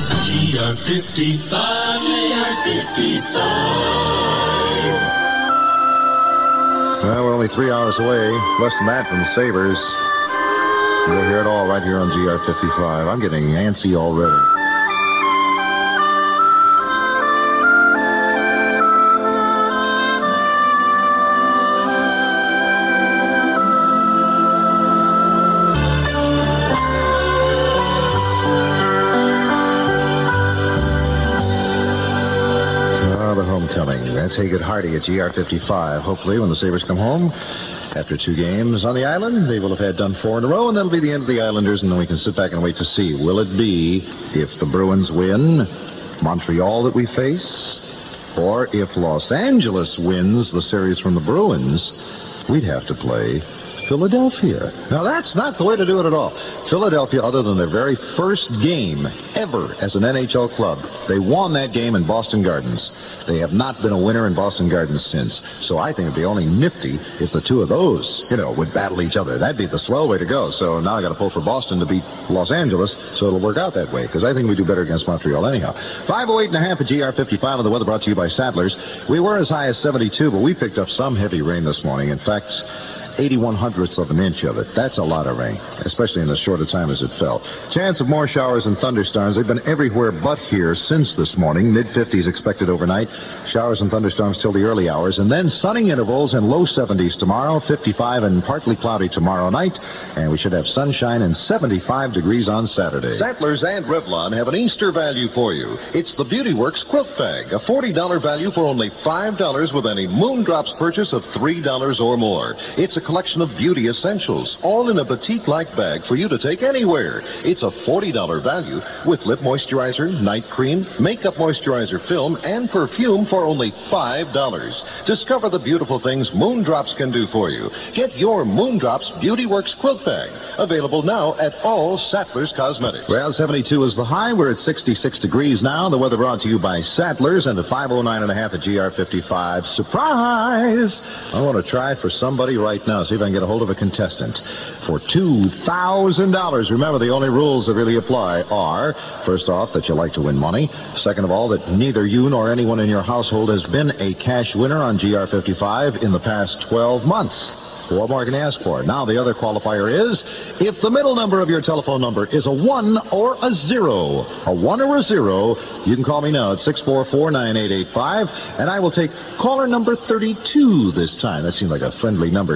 GR55, GR55. Well, we're only 3 hours away, less than that from the Sabres. You'll hear it all right here on GR55. I'm getting antsy already. That's Haggard Hardy at GR55. Hopefully, when the Sabres come home, after 2 games on the island, they will have had done 4 in a row, and that'll be the end of the Islanders, and then we can sit back and wait to see. Will it be, if the Bruins win, Montreal that we face? Or if Los Angeles wins the series from the Bruins, we'd have to play Philadelphia. Now, that's not the way to do it at all. Philadelphia, other than their very first game ever as an NHL club, they won that game in Boston Gardens. They have not been a winner in Boston Gardens since. So I think it'd be only nifty if the two of those, would battle each other. That'd be the swell way to go. So now I got to pull for Boston to beat Los Angeles, so it'll work out that way, because I think we do better against Montreal anyhow. 5:08.5 at GR55, and the weather brought to you by Sadler's. We were as high as 72, but we picked up some heavy rain this morning. In fact, 81/100ths of an inch of it. That's a lot of rain, especially in as short a time as it fell. Chance of more showers and thunderstorms. They've been everywhere but here since this morning. Mid-50s expected overnight. Showers and thunderstorms till the early hours. And then sunny intervals and low 70s tomorrow. 55 and partly cloudy tomorrow night. And we should have sunshine and 75 degrees on Saturday. Sattlers and Revlon have an Easter value for you. It's the Beauty Works Quilt Bag. A $40 value for only $5 with any Moondrops purchase of $3 or more. It's a collection of beauty essentials, all in a boutique-like bag for you to take anywhere. It's a $40 value with lip moisturizer, night cream, makeup moisturizer film, and perfume for only $5. Discover the beautiful things Moondrops can do for you. Get your Moondrops Beauty Works Quilt Bag. Available now at all Sattlers Cosmetics. Well, 72 is the high. We're at 66 degrees now. The weather brought to you by Sattlers, and at 5:09.5 at GR55. Surprise! I want to try for somebody right now. See if I can get a hold of a contestant for $2,000. Remember, the only rules that really apply are, first off, that you like to win money. Second of all, that neither you nor anyone in your household has been a cash winner on GR55 in the past 12 months. What more can you ask for? Now, the other qualifier is, if the middle number of your telephone number is a 1 or a 0, a 1 or a 0, you can call me now at 644-9885, and I will take caller number 32 this time. That seems like a friendly number.